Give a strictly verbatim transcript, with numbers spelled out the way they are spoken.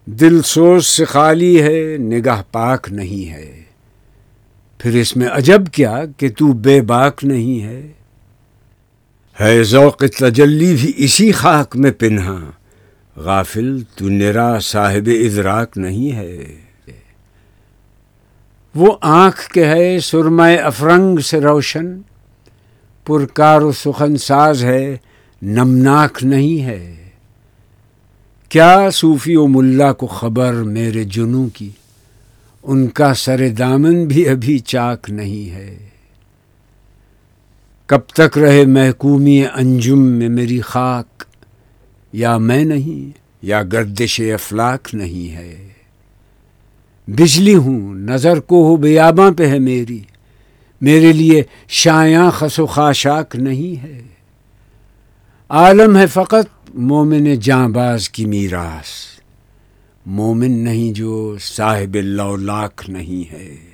دل سوز سے خالی ہے، نگاہ پاک نہیں ہے، پھر اس میں عجب کیا کہ تو بے باک نہیں ہے۔ ہے ذوق تجلی بھی اسی خاک میں پنہاں، غافل تو نرا صاحب ادراک نہیں ہے۔ وہ آنکھ کے ہے سرمۂ افرنگ سے روشن، پرکار و سخن ساز ہے نمناک نہیں ہے۔ کیا صوفی و ملا کو خبر میرے جنوں کی، ان کا سر دامن بھی ابھی چاک نہیں ہے۔ کب تک رہے محکومی انجم میں میری خاک، یا میں نہیں یا گردش افلاک نہیں ہے۔ بجلی ہوں نظر کو ہو بیاباں پہ ہے میری، میرے لیے شایاں خس و خاشاک نہیں ہے۔ عالم ہے فقط مومن جاں باز کی میراث، مومن نہیں جو صاحب لولاک نہیں ہے۔